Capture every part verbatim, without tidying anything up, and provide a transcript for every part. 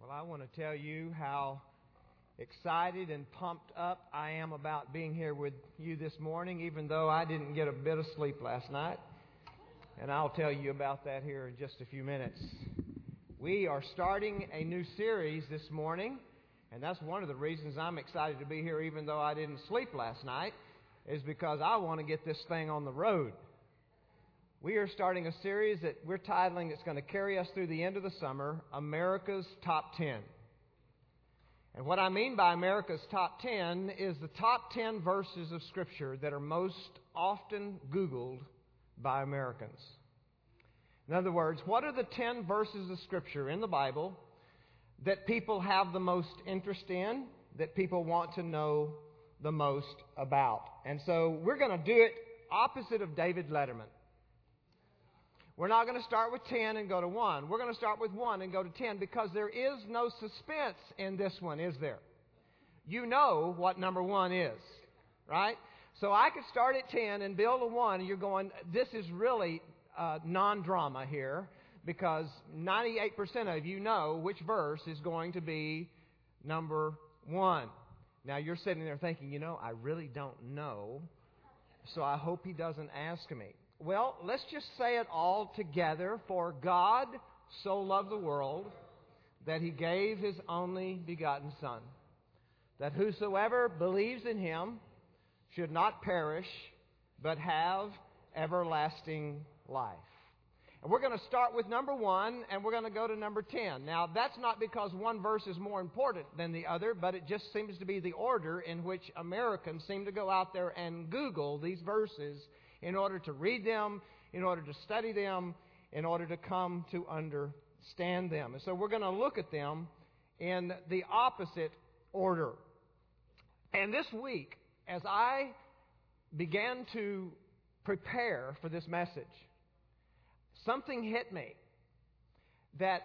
Well, I want to tell you how excited and pumped up I am about being here with you this morning, even though I didn't get a bit of sleep last night. And I'll tell you about that here in just a few minutes. We are starting a new series this morning, and that's one of the reasons I'm excited to be here, even though I didn't sleep last night, is because I want to get this thing on the road. We are starting a series that we're titling, it's going to carry us through the end of the summer, America's Top ten. And what I mean by America's Top ten is the top ten verses of Scripture that are most often Googled by Americans. In other words, what are the ten verses of Scripture in the Bible that people have the most interest in, that people want to know the most about? And so we're going to do it opposite of David Letterman. We're not going to start with ten and go to one. We're going to start with one and go to ten because there is no suspense in this one, is there? You know what number one is, right? So I could start at ten and build a one, and you're going, this is really uh, non-drama here because ninety-eight percent of you know which verse is going to be number one. Now you're sitting there thinking, you know, I really don't know, so I hope he doesn't ask me. Well, let's just say it all together. For God so loved the world that He gave His only begotten Son, that whosoever believes in Him should not perish, but have everlasting life. And we're going to start with number one, and we're going to go to number ten. Now, that's not because one verse is more important than the other, but it just seems to be the order in which Americans seem to go out there and Google these verses in order to read them, in order to study them, in order to come to understand them. And so we're going to look at them in the opposite order. And this week, as I began to prepare for this message, something hit me that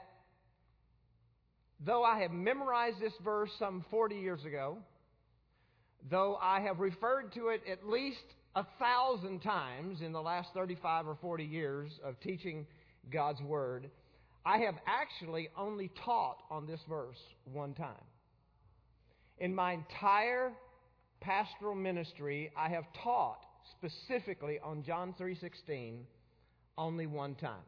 though I have memorized this verse some forty years ago, though I have referred to it at least a thousand times in the last thirty-five or forty years of teaching God's Word, I have actually only taught on this verse one time. In my entire pastoral ministry, I have taught specifically on John three sixteen only one time.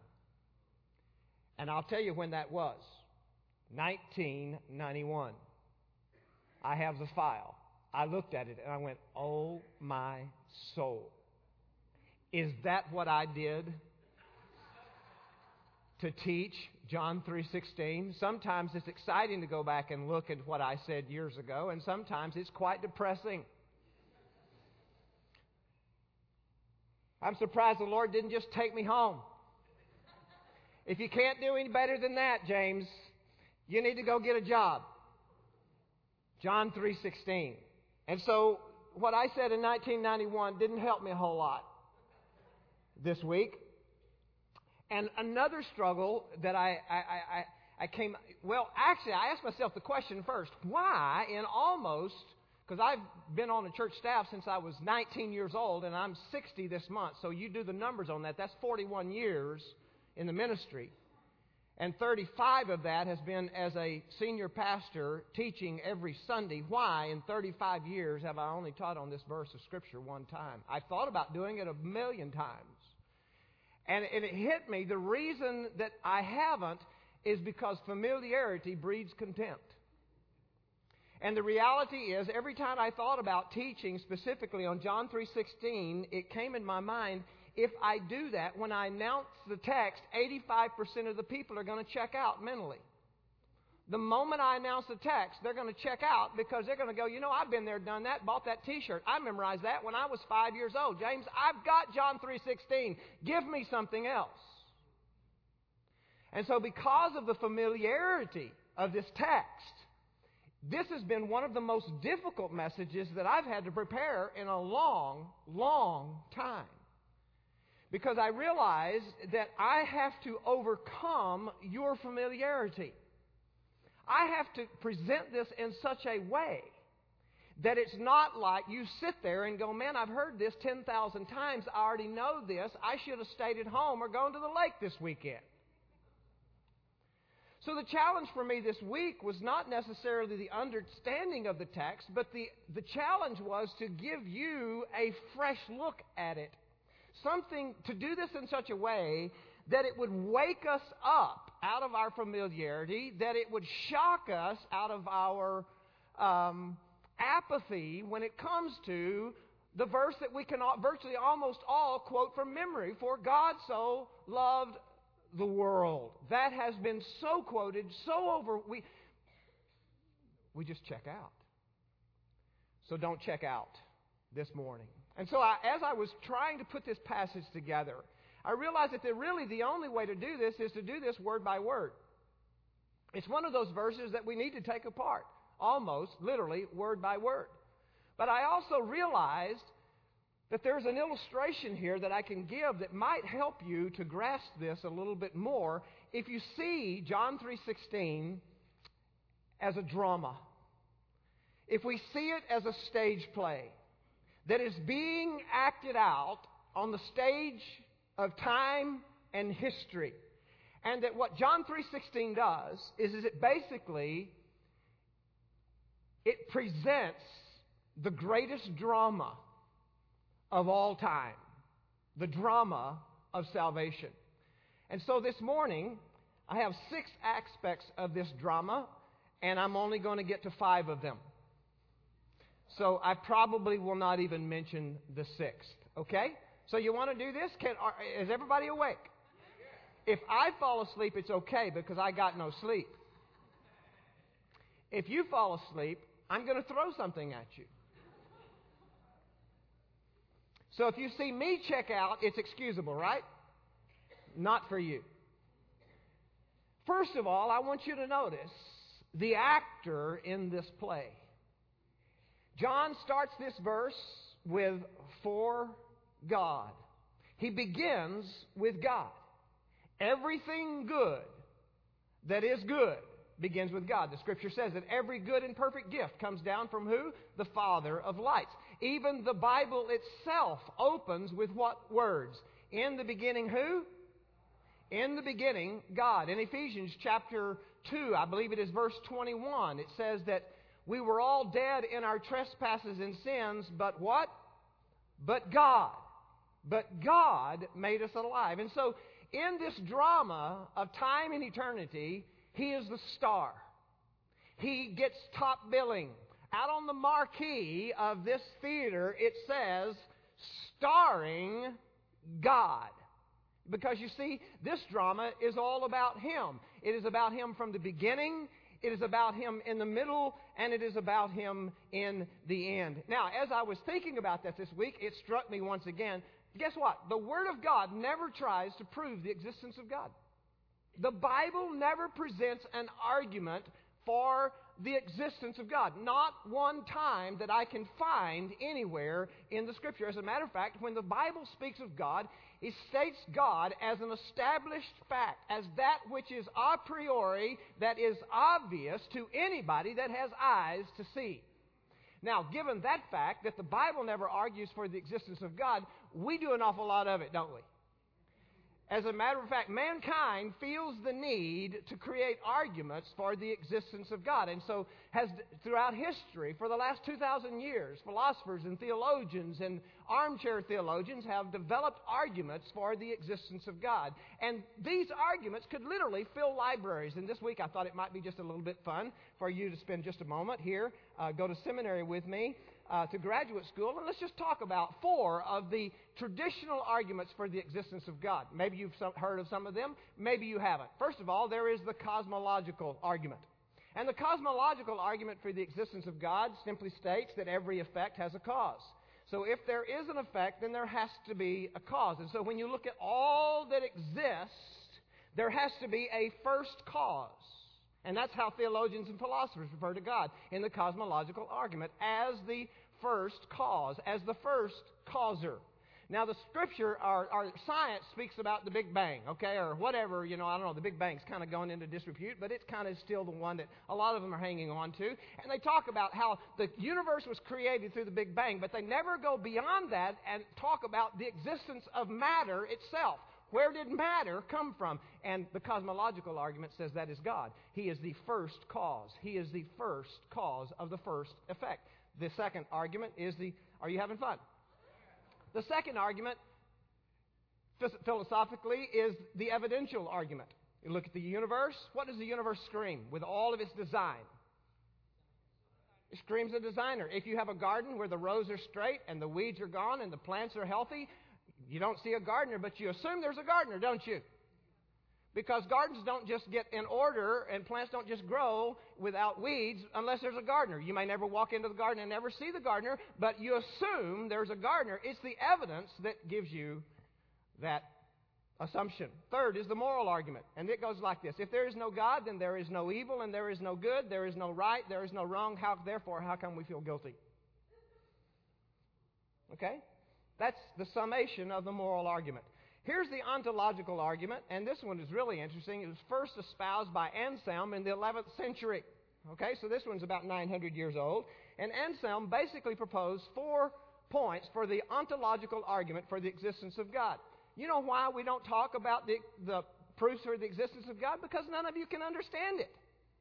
And I'll tell you when that was. nineteen ninety-one. I have the file. I looked at it and I went, oh my soul. Is that what I did to teach John three sixteen? Sometimes it's exciting to go back and look at what I said years ago, and sometimes it's quite depressing. I'm surprised the Lord didn't just take me home. If you can't do any better than that, James, you need to go get a job. John three sixteen. And so what I said in nineteen ninety-one didn't help me a whole lot this week. And another struggle that I, I, I, I came... Well, actually, I asked myself the question first. Why in almost... Because I've been on a church staff since I was nineteen years old, and I'm sixty this month. So you do the numbers on that. That's forty-one years in the ministry. And thirty-five of that has been as a senior pastor teaching every Sunday. Why in thirty-five years have I only taught on this verse of Scripture one time? I thought about doing it a million times. And it hit me, the reason that I haven't is because familiarity breeds contempt. And the reality is, every time I thought about teaching specifically on John three sixteen, it came in my mind, if I do that, when I announce the text, eighty-five percent of the people are going to check out mentally. The moment I announce the text, they're going to check out because they're going to go, you know, I've been there, done that, bought that T-shirt. I memorized that when I was five years old. James, I've got John three sixteen. Give me something else. And so because of the familiarity of this text, this has been one of the most difficult messages that I've had to prepare in a long, long time. Because I realize that I have to overcome your familiarity. I have to present this in such a way that it's not like you sit there and go, man, I've heard this ten thousand times. I already know this. I should have stayed at home or gone to the lake this weekend. So the challenge for me this week was not necessarily the understanding of the text, but the, the challenge was to give you a fresh look at it. Something, to do this in such a way that it would wake us up out of our familiarity, that it would shock us out of our um, apathy when it comes to the verse that we can all, virtually almost all quote from memory. For God so loved the world. That has been so quoted, so over. We, we just check out. So don't check out this morning. And so I, as I was trying to put this passage together, I realized that the, really the only way to do this is to do this word by word. It's one of those verses that we need to take apart, almost literally word by word. But I also realized that there's an illustration here that I can give that might help you to grasp this a little bit more if you see John three sixteen as a drama. If we see it as a stage play that is being acted out on the stage of time and history. And that what John three sixteen does is, is it basically, it presents the greatest drama of all time. The drama of salvation. And so this morning, I have six aspects of this drama, and I'm only going to get to five of them. So I probably will not even mention the sixth. Okay? So you want to do this? Can, are, is everybody awake? If I fall asleep, it's okay because I got no sleep. If you fall asleep, I'm going to throw something at you. So if you see me check out, it's excusable, right? Not for you. First of all, I want you to notice the actor in this play. John starts this verse with "for God." He begins with God. Everything good that is good begins with God. The Scripture says that every good and perfect gift comes down from who? The Father of lights. Even the Bible itself opens with what words? In the beginning who? In the beginning, God. In Ephesians chapter two, I believe it is verse twenty-one, it says that we were all dead in our trespasses and sins, but what? But God. But God made us alive. And so, in this drama of time and eternity, He is the star. He gets top billing. Out on the marquee of this theater, it says, starring God. Because you see, this drama is all about Him. It is about Him from the beginning, it is about Him in the middle, and it is about Him in the end. Now, as I was thinking about that this week, it struck me once again, guess what? The Word of God never tries to prove the existence of God. The Bible never presents an argument for the existence of God. Not one time that I can find anywhere in the Scripture. As a matter of fact, when the Bible speaks of God, it states God as an established fact, as that which is a priori, that is obvious to anybody that has eyes to see. Now, given that fact, that the Bible never argues for the existence of God, we do an awful lot of it, don't we? As a matter of fact, mankind feels the need to create arguments for the existence of God. And so has throughout history, for the last two thousand years, philosophers and theologians and armchair theologians have developed arguments for the existence of God. And these arguments could literally fill libraries. And this week I thought it might be just a little bit fun for you to spend just a moment here, uh, go to seminary with me, Uh, to graduate school, and let's just talk about four of the traditional arguments for the existence of God. Maybe you've some, heard of some of them, maybe you haven't. First of all, there is the cosmological argument. And the cosmological argument for the existence of God simply states that every effect has a cause. So if there is an effect, then there has to be a cause. And so when you look at all that exists, there has to be a first cause. And that's how theologians and philosophers refer to God in the cosmological argument, as the first cause, as the first causer. Now, the Scripture, our, our science speaks about the Big Bang, okay, or whatever, you know, I don't know, the Big Bang's kind of going into disrepute, but it's kind of still the one that a lot of them are hanging on to. And they talk about how the universe was created through the Big Bang, but they never go beyond that and talk about the existence of matter itself. Where did matter come from? And the cosmological argument says that is God. He is the first cause. He is the first cause of the first effect. The second argument is the, are you having fun? The second argument, philosophically, is the evidential argument. You look at the universe. What does the universe scream with all of its design? It screams a designer. If you have a garden where the rows are straight and the weeds are gone and the plants are healthy, you don't see a gardener, but you assume there's a gardener, don't you? Because gardens don't just get in order and plants don't just grow without weeds unless there's a gardener. You may never walk into the garden and never see the gardener, but you assume there's a gardener. It's the evidence that gives you that assumption. Third is the moral argument, and it goes like this. If there is no God, then there is no evil, and there is no good, there is no right, there is no wrong. How, therefore, how come we feel guilty? Okay? That's the summation of the moral argument. Here's the ontological argument, and this one is really interesting. It was first espoused by Anselm in the eleventh century. Okay, so this one's about nine hundred years old. And Anselm basically proposed four points for the ontological argument for the existence of God. You know why we don't talk about the, the proofs for the existence of God? Because none of you can understand it.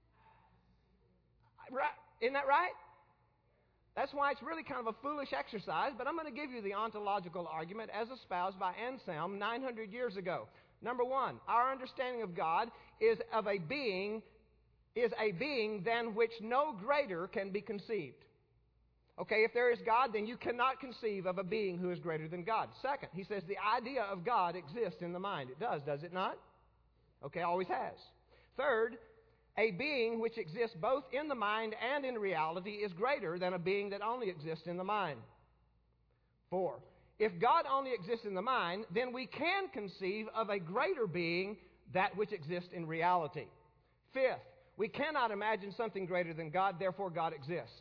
Right? Isn't that right? That's why it's really kind of a foolish exercise, but I'm going to give you the ontological argument as espoused by Anselm nine hundred years ago. Number one, our understanding of God is of a being, is a being than which no greater can be conceived. Okay, if there is God, then you cannot conceive of a being who is greater than God. Second, he says the idea of God exists in the mind. It does, does it not? Okay, always has. Third, a being which exists both in the mind and in reality is greater than a being that only exists in the mind. Four, if God only exists in the mind, then we can conceive of a greater being, that which exists in reality. Fifth, we cannot imagine something greater than God, therefore God exists.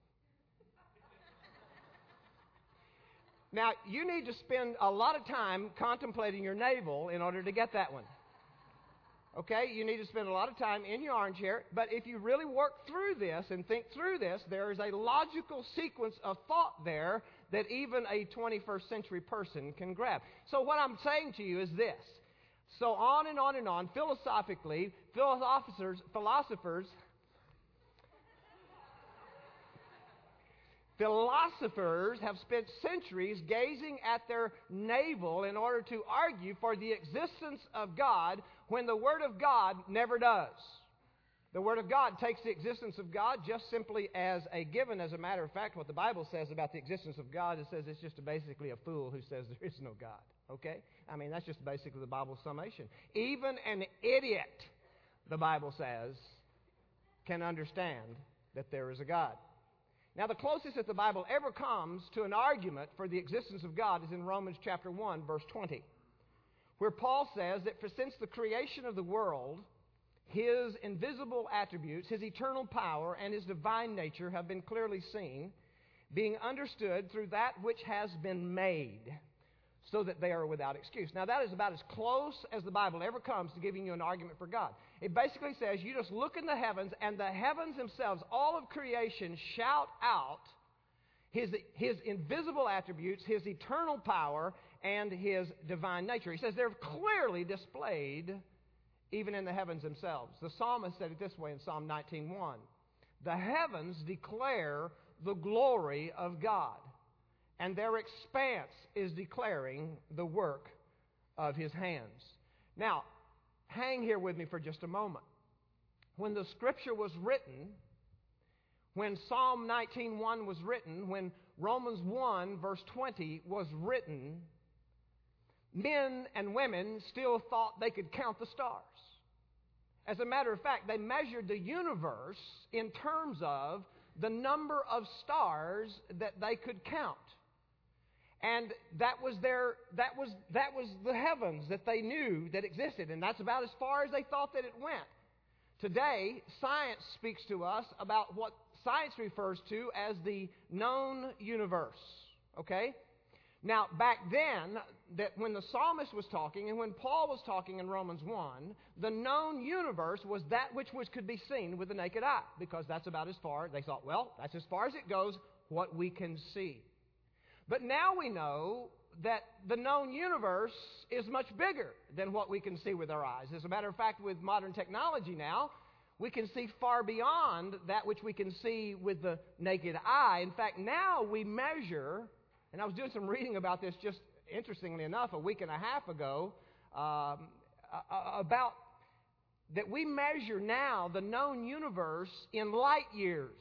Now, you need to spend a lot of time contemplating your navel in order to get that one. Okay? You need to spend a lot of time in your armchair, but if you really work through this and think through this, there is a logical sequence of thought there that even a twenty-first century person can grab. So what I'm saying to you is this. So on and on and on, philosophically, philosophers, philosophers, Philosophers have spent centuries gazing at their navel in order to argue for the existence of God when the Word of God never does. The Word of God takes the existence of God just simply as a given. As a matter of fact, what the Bible says about the existence of God, it says it's just basically a fool who says there is no God. Okay? I mean, that's just basically the Bible's summation. Even an idiot, the Bible says, can understand that there is a God. Now, the closest that the Bible ever comes to an argument for the existence of God is in Romans chapter one, verse twenty, where Paul says that for since the creation of the world, His invisible attributes, His eternal power, and His divine nature have been clearly seen, being understood through that which has been made, so that they are without excuse. Now, that is about as close as the Bible ever comes to giving you an argument for God. It basically says you just look in the heavens, and the heavens themselves, all of creation, shout out His, his invisible attributes, His eternal power, and His divine nature. He says they're clearly displayed even in the heavens themselves. The psalmist said it this way in Psalm nineteen one. The heavens declare the glory of God, and their expanse is declaring the work of His hands. Now, hang here with me for just a moment. When the Scripture was written, when Psalm nineteen one was written, when Romans one verse twenty was written, men and women still thought they could count the stars. As a matter of fact, they measured the universe in terms of the number of stars that they could count. And that was their that was that was the heavens that they knew that existed, and that's about as far as they thought that it went. Today, science speaks to us about what science refers to as the known universe. Okay? Now, back then, that when the psalmist was talking and when Paul was talking in Romans one, the known universe was that which was, could be seen with the naked eye, because that's about as far, they thought, well, that's as far as it goes, what we can see. But now we know that the known universe is much bigger than what we can see with our eyes. As a matter of fact, with modern technology now, we can see far beyond that which we can see with the naked eye. In fact, now we measure, and I was doing some reading about this just interestingly enough a week and a half ago, um, about that we measure now the known universe in light years.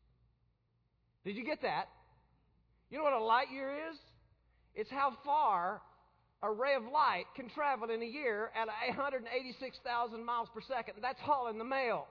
Did you get that? You know what a light year is? It's how far a ray of light can travel in a year at one hundred eighty-six thousand miles per second. That's hauling the mail.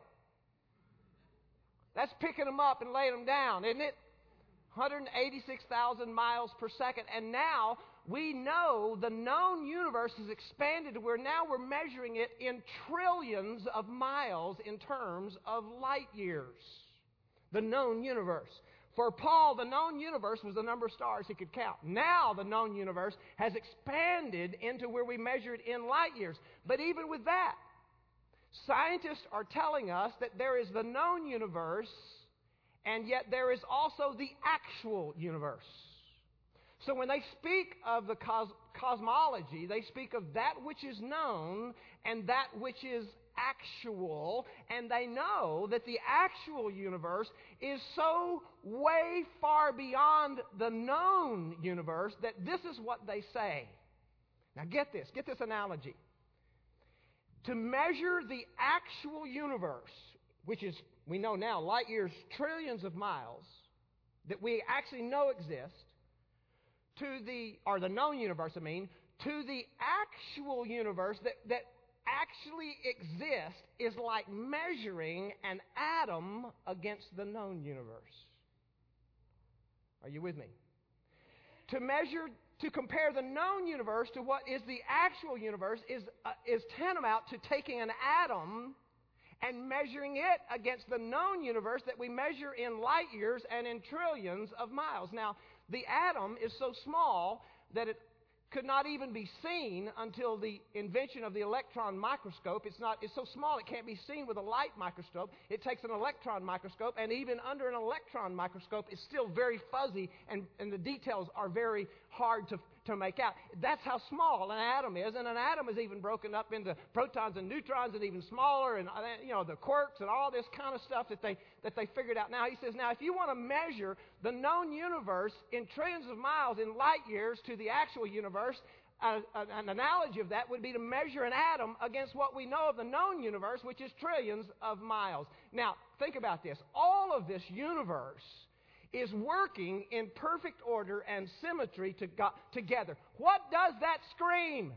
That's picking them up and laying them down, isn't it? one hundred eighty-six thousand miles per second. And now we know the known universe has expanded to where now we're measuring it in trillions of miles in terms of light years. The known universe. For Paul, the known universe was the number of stars he could count. Now the known universe has expanded into where we measure it in light years. But even with that, scientists are telling us that there is the known universe, and yet there is also the actual universe. So when they speak of the cos- cosmology, they speak of that which is known and that which is actual, and they know that the actual universe is so way far beyond the known universe that this is what they say. Now get this, get this analogy. To measure the actual universe, which is, we know now, light years, trillions of miles, that we actually know exist, to the, or the known universe, I mean, to the actual universe that, that actually exists is like measuring an atom against the known universe. Are you with me? To measure, to compare the known universe to what is the actual universe is, uh, is tantamount to taking an atom and measuring it against the known universe that we measure in light years and in trillions of miles. Now, the atom is so small that it could not even be seen until the invention of the electron microscope. It's not, it's so small it can't be seen with a light microscope. It takes an electron microscope, and even under an electron microscope, it's still very fuzzy, and, and the details are very hard to, to make out. That's how small an atom is, and an atom is even broken up into protons and neutrons and even smaller, and you know, the quarks and all this kind of stuff that they that they figured out. Now he says, now if you want to measure the known universe in trillions of miles in light years to the actual universe, uh, an analogy of that would be to measure an atom against what we know of the known universe, which is trillions of miles. Now think about this. All of this universe is working in perfect order and symmetry to go- together. What does that scream?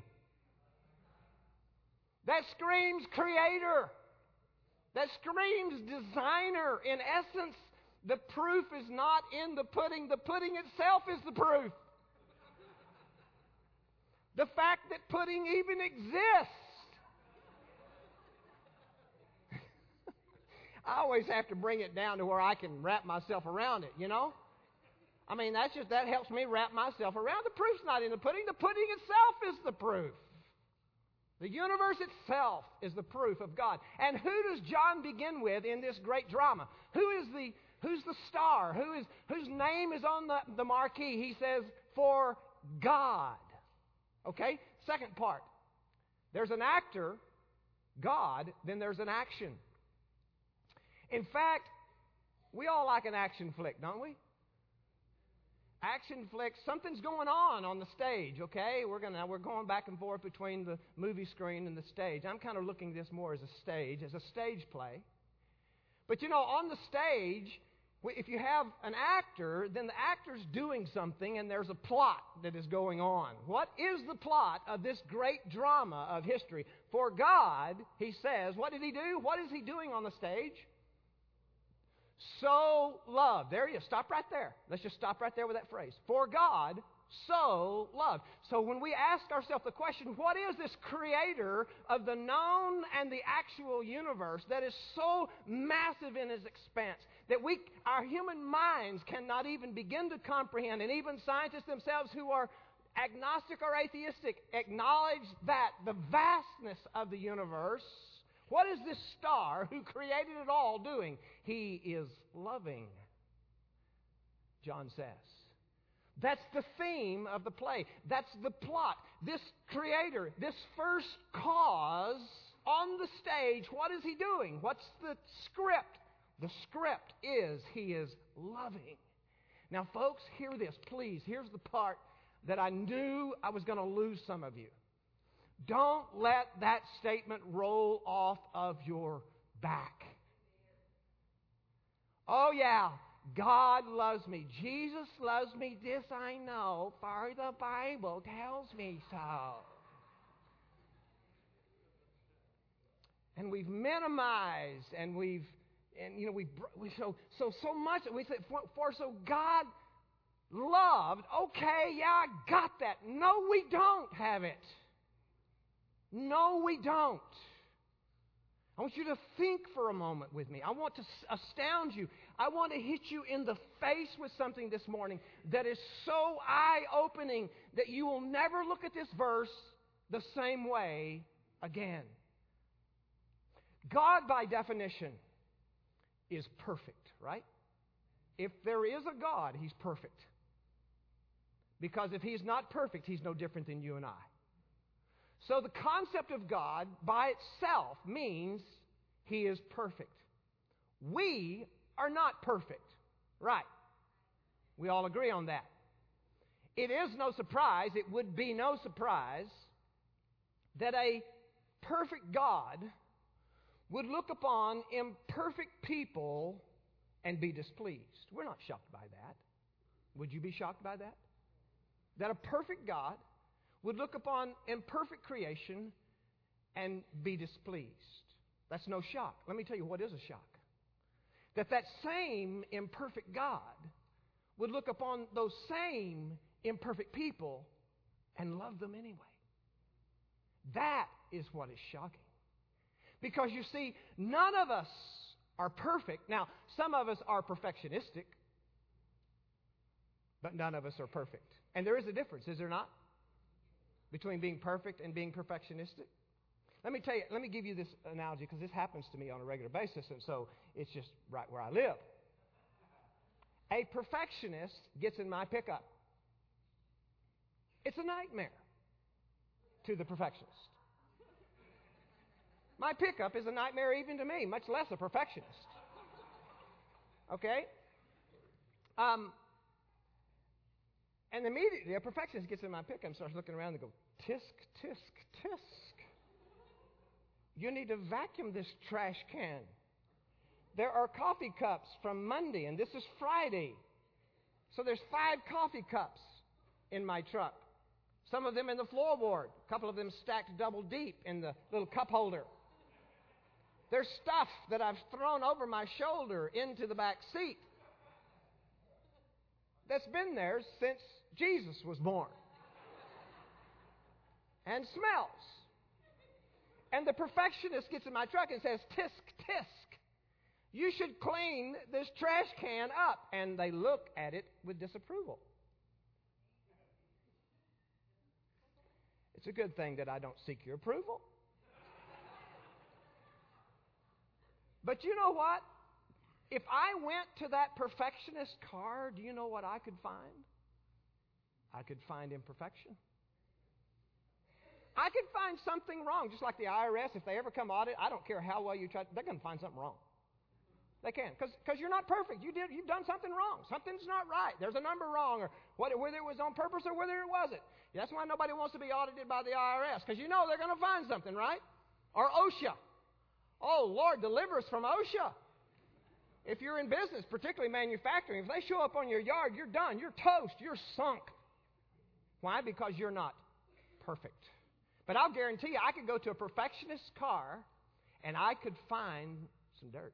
That screams creator. That screams designer. In essence, the proof is not in the pudding. The pudding itself is the proof. The fact that pudding even exists. I always have to bring it down to where I can wrap myself around it, you know? I mean, that's just, that helps me wrap myself around. The proof's not in the pudding. The pudding itself is the proof. The universe itself is the proof of God. And who does John begin with in this great drama? Who is the, who's the star? Who is, whose name is on the, the marquee? He says, for God. Okay? Second part. There's an actor, God, then there's an action. In fact, we all like an action flick, don't we? Action flicks, something's going on on the stage, okay? We're gonna we're going back and forth between the movie screen and the stage. I'm kind of looking at this more as a stage, as a stage play. But you know, on the stage, if you have an actor, then the actor's doing something and there's a plot that is going on. What is the plot of this great drama of history? For God, he says, what did he do? What is he doing on the stage? So loved. There you stop right there. Let's just stop right there with that phrase. For God so loved. So when we ask ourselves the question, what is this creator of the known and the actual universe that is so massive in its expanse that we, our human minds cannot even begin to comprehend, and even scientists themselves who are agnostic or atheistic acknowledge that the vastness of the universe. What is this star who created it all doing? He is loving, John says. That's the theme of the play. That's the plot. This creator, this first cause on the stage, what is he doing? What's the script? The script is he is loving. Now, folks, hear this, please. Here's the part that I knew I was going to lose some of you. Don't let that statement roll off of your back. Oh, yeah, God loves me. Jesus loves me. This I know, for the Bible tells me so. And we've minimized, and we've, and you know, we've, we so so so much. We say, for, for so God loved. Okay, yeah, I got that. No, we don't have it. No, we don't. I want you to think for a moment with me. I want to astound you. I want to hit you in the face with something this morning that is so eye-opening that you will never look at this verse the same way again. God, by definition, is perfect, right? If there is a God, He's perfect. Because if He's not perfect, He's no different than you and I. So the concept of God by itself means He is perfect. We are not perfect, right? We all agree on that. It is no surprise, it would be no surprise, that a perfect God would look upon imperfect people and be displeased. We're not shocked by that. Would you be shocked by that? That a perfect God would look upon imperfect creation and be displeased. That's no shock. Let me tell you what is a shock. That that same imperfect God would look upon those same imperfect people and love them anyway. That is what is shocking. Because you see, none of us are perfect. Now, some of us are perfectionistic, but none of us are perfect. And there is a difference, is there not? Between being perfect and being perfectionistic. Let me tell you, let me give you this analogy because this happens to me on a regular basis, and so it's just right where I live. A perfectionist gets in my pickup. It's a nightmare to the perfectionist. My pickup is a nightmare even to me, much less a perfectionist. Okay? Um, and immediately a perfectionist gets in my pickup and starts looking around and go, tisk, tisk, tisk. You need to vacuum this trash can. There are coffee cups from Monday, and this is Friday. So there's five coffee cups in my truck. Some of them in the floorboard. A couple of them stacked double deep in the little cup holder. There's stuff that I've thrown over my shoulder into the back seat that's been there since Jesus was born. And smells. And the perfectionist gets in my truck and says, tisk, tisk, you should clean this trash can up. And they look at it with disapproval. It's a good thing that I don't seek your approval. But you know what? If I went to that perfectionist car, do you know what I could find? I could find imperfection. I could find something wrong, just like the I R S. If they ever come audit, I don't care how well you try, they're going to find something wrong. They can, because you're not perfect. You did, you've done something wrong. Something's not right. There's a number wrong, or whether, whether it was on purpose or whether it wasn't. That's why nobody wants to be audited by the I R S, because you know they're going to find something, right? Or OSHA. Oh, Lord, deliver us from OSHA. If you're in business, particularly manufacturing, if they show up on your yard, you're done. You're toast. You're sunk. Why? Because you're not perfect. But I'll guarantee you, I could go to a perfectionist car and I could find some dirt.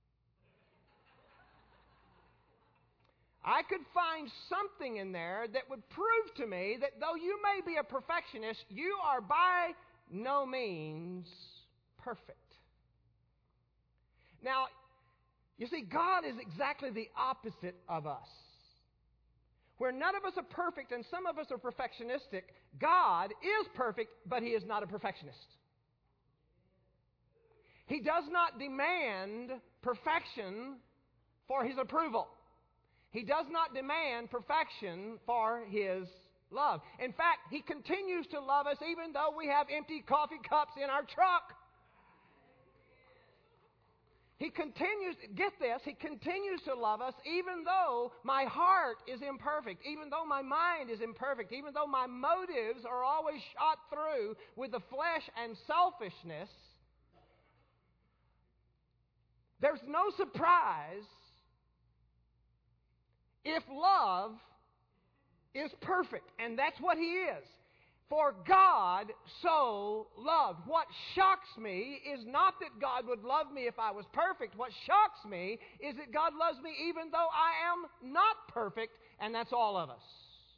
I could find something in there that would prove to me that though you may be a perfectionist, you are by no means perfect. Now, you see, God is exactly the opposite of us. Where none of us are perfect and some of us are perfectionistic, God is perfect, but He is not a perfectionist. He does not demand perfection for His approval. He does not demand perfection for His love. In fact, He continues to love us even though we have empty coffee cups in our truck. He continues, get this, He continues to love us even though my heart is imperfect, even though my mind is imperfect, even though my motives are always shot through with the flesh and selfishness. There's no surprise if love is perfect, and that's what He is. For God so loved. What shocks me is not that God would love me if I was perfect. What shocks me is that God loves me even though I am not perfect, and that's all of us.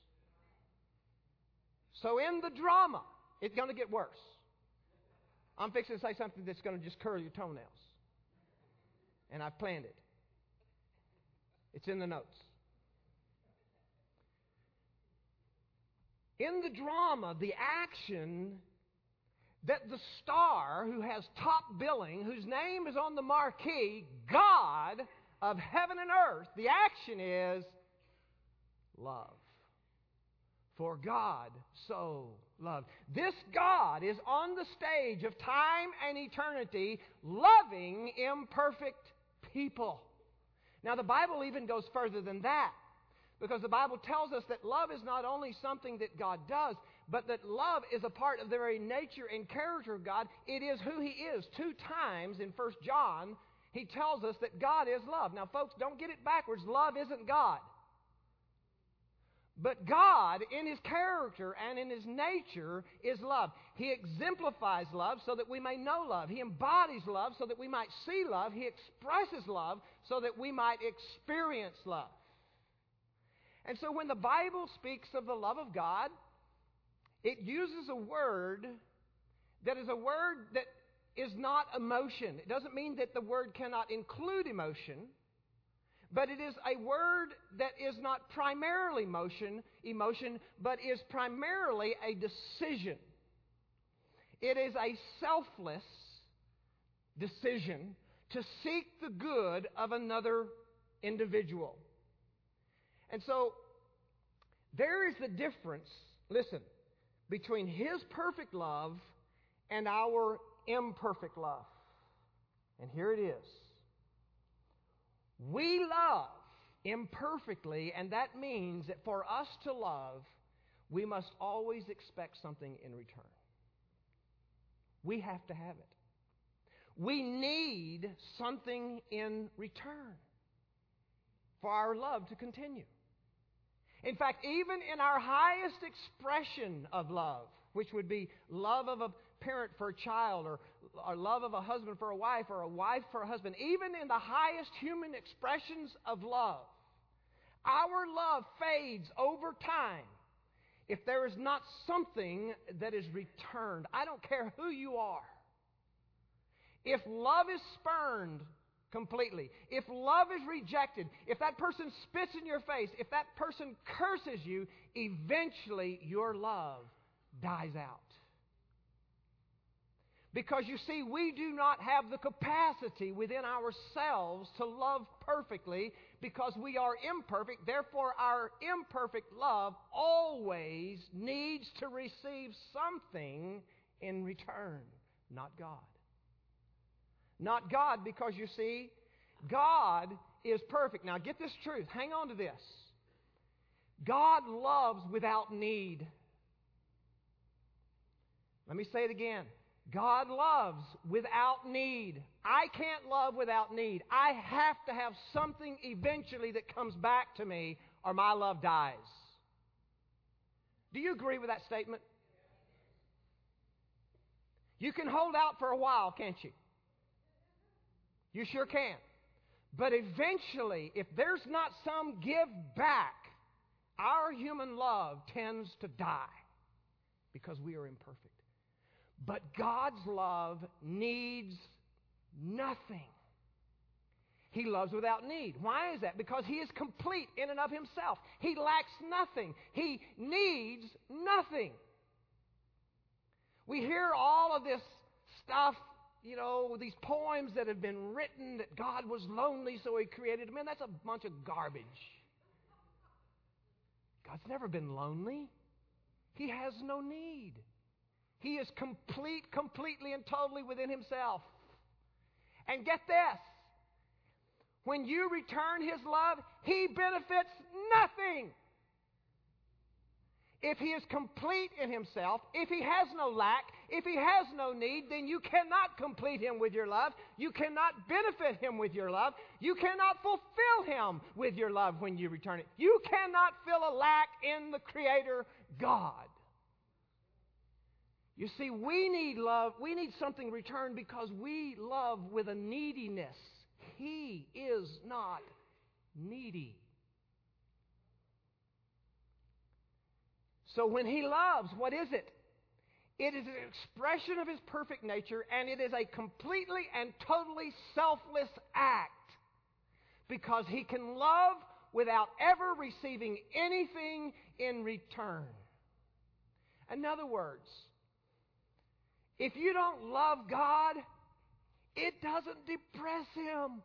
So in the drama, it's going to get worse. I'm fixing to say something that's going to just curl your toenails. And I've planned it. It's in the notes. In the drama, the action that the star who has top billing, whose name is on the marquee, God of heaven and earth, the action is love. For God so loved. This God is on the stage of time and eternity, loving imperfect people. Now the Bible even goes further than that. Because the Bible tells us that love is not only something that God does, but that love is a part of the very nature and character of God. It is who He is. Two times in First John, He tells us that God is love. Now, folks, don't get it backwards. Love isn't God. But God, in His character and in His nature, is love. He exemplifies love so that we may know love. He embodies love so that we might see love. He expresses love so that we might experience love. And so when the Bible speaks of the love of God, it uses a word that is a word that is not emotion. It doesn't mean that the word cannot include emotion, but it is a word that is not primarily emotion, emotion, but is primarily a decision. It is a selfless decision to seek the good of another individual. And so, there is the difference, listen, between His perfect love and our imperfect love. And here it is. We love imperfectly, and that means that for us to love, we must always expect something in return. We have to have it. We need something in return for our love to continue. In fact, even in our highest expression of love, which would be love of a parent for a child, or, or love of a husband for a wife, or a wife for a husband, even in the highest human expressions of love, our love fades over time if there is not something that is returned. I don't care who you are. If love is spurned completely, if love is rejected, if that person spits in your face, if that person curses you, eventually your love dies out. Because you see, we do not have the capacity within ourselves to love perfectly because we are imperfect. Therefore, our imperfect love always needs to receive something in return, not God. Not God, because you see, God is perfect. Now get this truth. Hang on to this. God loves without need. Let me say it again. God loves without need. I can't love without need. I have to have something eventually that comes back to me, or my love dies. Do you agree with that statement? You can hold out for a while, can't you? You sure can. But eventually, if there's not some give back, our human love tends to die because we are imperfect. But God's love needs nothing. He loves without need. Why is that? Because He is complete in and of Himself. He lacks nothing. He needs nothing. We hear all of this stuff, you know, these poems that have been written that God was lonely so He created man. That's a bunch of garbage. God's never been lonely. He has no need. He is complete, completely and totally within Himself. And get this. When you return His love, He benefits nothing. If He is complete in Himself, if He has no lack, if He has no need, then you cannot complete Him with your love. You cannot benefit Him with your love. You cannot fulfill Him with your love when you return it. You cannot fill a lack in the Creator God. You see, we need love. We need something returned because we love with a neediness. He is not needy. So when He loves, what is it? It is an expression of His perfect nature, and it is a completely and totally selfless act because He can love without ever receiving anything in return. In other words, if you don't love God, it doesn't depress Him.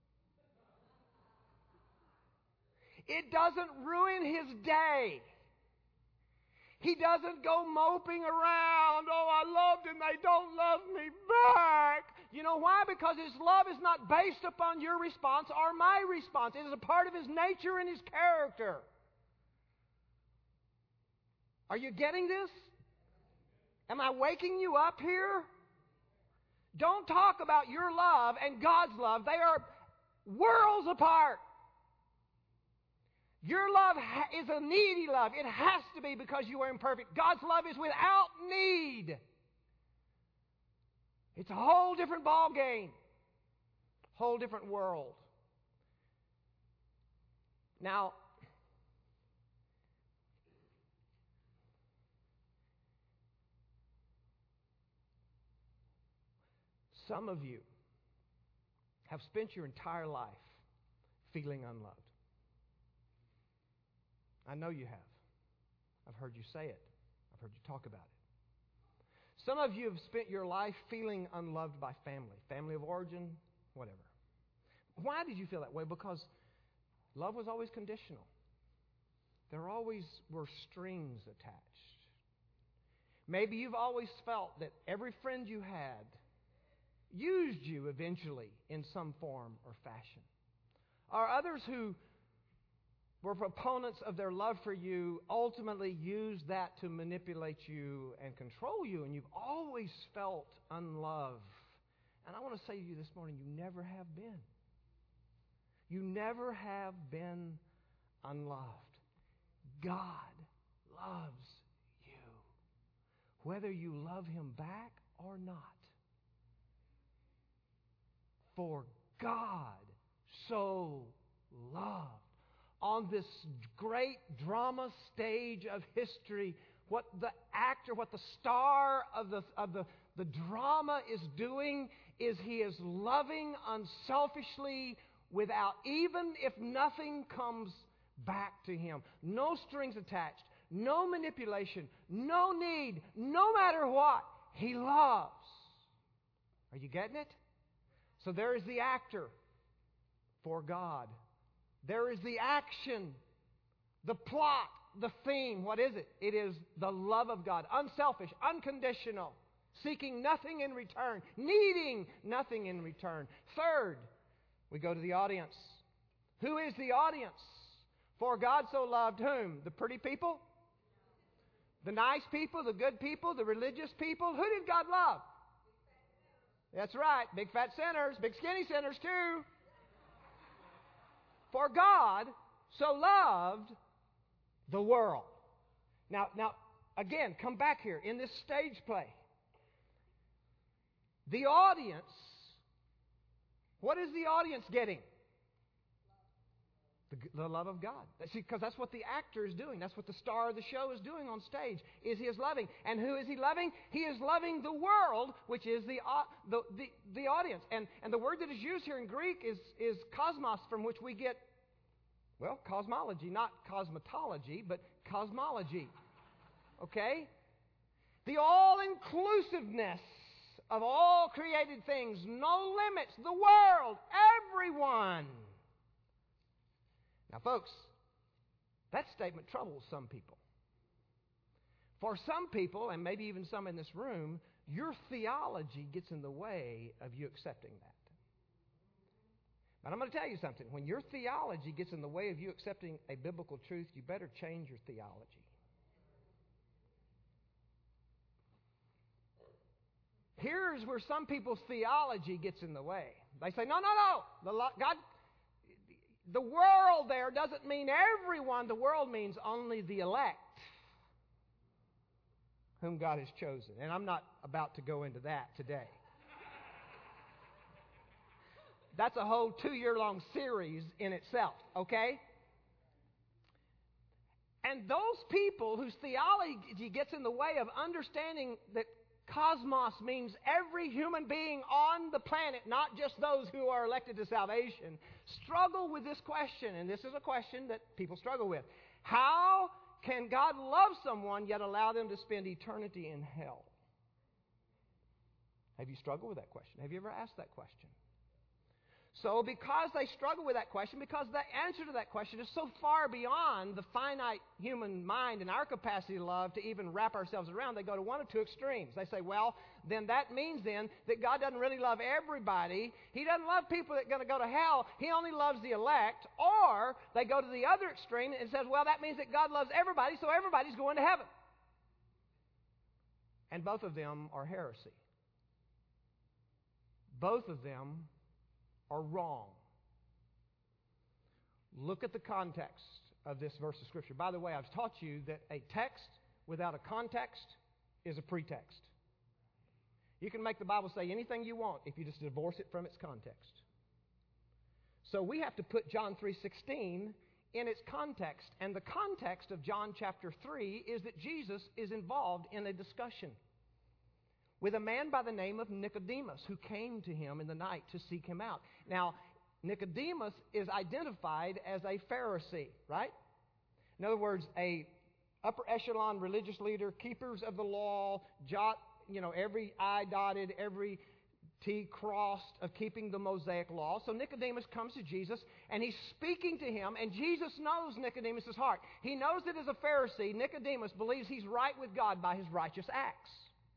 It doesn't ruin His day. He doesn't go moping around, oh, I loved and they don't love me back. You know why? Because His love is not based upon your response or my response. It is a part of His nature and His character. Are you getting this? Am I waking you up here? Don't talk about your love and God's love. They are worlds apart. Your love is a needy love. It has to be because you are imperfect. God's love is without need. It's a whole different ball game. Whole different world. Now, some of you have spent your entire life feeling unloved. I know you have. I've heard you say it. I've heard you talk about it. Some of you have spent your life feeling unloved by family, family of origin, whatever. Why did you feel that way? Because love was always conditional. There always were strings attached. Maybe you've always felt that every friend you had used you eventually in some form or fashion. Or others who were proponents of their love for you ultimately used that to manipulate you and control you, and you've always felt unloved. And I want to say to you this morning, you never have been. You never have been unloved. God loves you, whether you love Him back or not. For God so loved. On this great drama stage of history, what the actor, what the star of the of the, the drama is doing is he is loving unselfishly without, even if nothing comes back to him. No strings attached, no manipulation, no need, no matter what. He loves. Are you getting it? So there is the actor for God. There is the action, the plot, the theme. What is it? It is the love of God. Unselfish, unconditional, seeking nothing in return, needing nothing in return. Third, we go to the audience. Who is the audience? For God so loved whom? The pretty people? The nice people? The good people? The religious people? Who did God love? That's right. Big fat sinners. Big skinny sinners too. For God so loved the world. Now, now, again, come back here in this stage play. The audience, what is the audience getting? The, the love of God. See, because that's what the actor is doing. That's what the star of the show is doing on stage. Is he is loving. And who is he loving? He is loving the world, which is the uh, the, the the audience. And and the word that is used here in Greek is is cosmos, from which we get, well, cosmology, not cosmetology, but cosmology. Okay? The all-inclusiveness of all created things, no limits, the world, everyone. Now, folks, That statement troubles some people. For some people, and maybe even some in this room, your theology gets in the way of you accepting that. But I'm going to tell you something. When your theology gets in the way of you accepting a biblical truth, you better change your theology. Here's where some people's theology gets in the way. They say, no, no, no. The God, the world there doesn't mean everyone. The world means only the elect whom God has chosen. And I'm not about to go into that today. That's a whole two-year-long series in itself, okay? And those people whose theology gets in the way of understanding that cosmos means every human being on the planet, not just those who are elected to salvation, struggle with this question, and this is a question that people struggle with. How can God love someone yet allow them to spend eternity in hell? Have you struggled with that question? Have you ever asked that question? So because they struggle with that question, because the answer to that question is so far beyond the finite human mind and our capacity to love to even wrap ourselves around, they go to one of two extremes. They say, well, then that means then that God doesn't really love everybody. He doesn't love people that are going to go to hell. He only loves the elect. Or they go to the other extreme and says, well, that means that God loves everybody, so everybody's going to heaven. And both of them are heresy. Both of them are wrong. Look at the context of this verse of Scripture. By the way, I've taught you that a text without a context is a pretext. You can make the Bible say anything you want if you just divorce it from its context. So we have to put John three sixteen in its context. And the context of John chapter three is that Jesus is involved in a discussion with a man by the name of Nicodemus, who came to him in the night to seek him out. Now, Nicodemus is identified as a Pharisee, right? In other words, a upper echelon religious leader, keepers of the law, jot, you know, every I dotted, every T crossed of keeping the Mosaic law. So Nicodemus comes to Jesus, and he's speaking to him, and Jesus knows Nicodemus' heart. He knows that as a Pharisee, Nicodemus believes he's right with God by his righteous acts.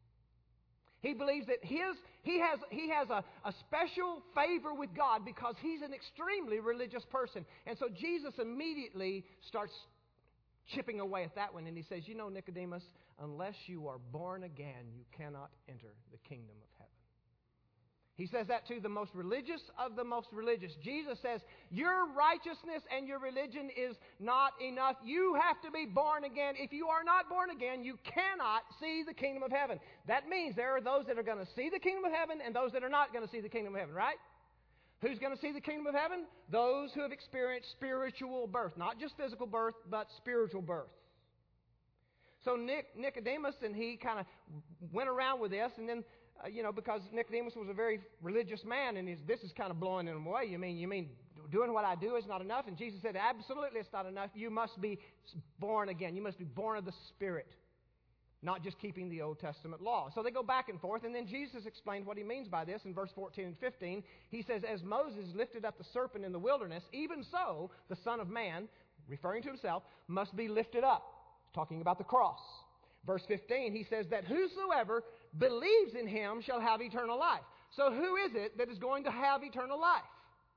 He believes that his, he has, he has a, a special favor with God because he's an extremely religious person. And so Jesus immediately starts chipping away at that one. And he says, you know, Nicodemus, unless you are born again, you cannot enter the kingdom of heaven. He says that to the most religious of the most religious. Jesus says, your righteousness and your religion is not enough. You have to be born again. If you are not born again, you cannot see the kingdom of heaven. That means there are those that are going to see the kingdom of heaven and those that are not going to see the kingdom of heaven, right? Who's going to see the kingdom of heaven? Those who have experienced spiritual birth. Not just physical birth, but spiritual birth. So Nick, Nicodemus and he kind of went around with this, and then Uh, you know, because Nicodemus was a very religious man, and he's, this is kind of blowing him away. You mean, you mean doing what I do is not enough? And Jesus said, absolutely it's not enough. You must be born again. You must be born of the Spirit, not just keeping the Old Testament law. So they go back and forth, and then Jesus explained what he means by this in verse fourteen and fifteen. He says, as Moses lifted up the serpent in the wilderness, even so the Son of Man, referring to himself, must be lifted up, talking about the cross. Verse fifteen, he says that whosoever believes in him shall have eternal life. So who is it that is going to have eternal life?